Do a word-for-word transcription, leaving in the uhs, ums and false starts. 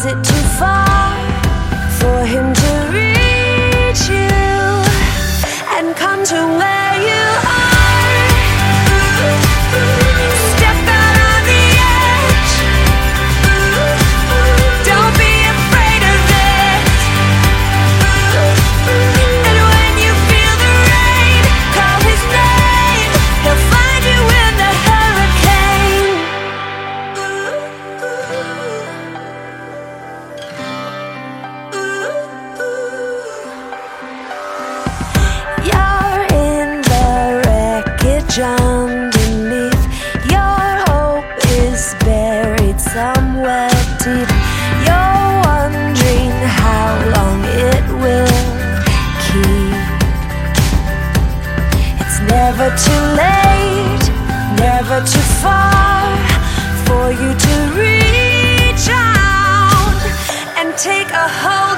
Is it too far for him to reach you and come to where you are? Step out on the edge. Don't be afraid of it. And when you feel the rain, call his name. He'll find you in the hurricane. You're in the wreckage underneath. Your hope is buried somewhere deep. You're wondering how long it will keep. It's never too late, never too far for you to reach out and take a hold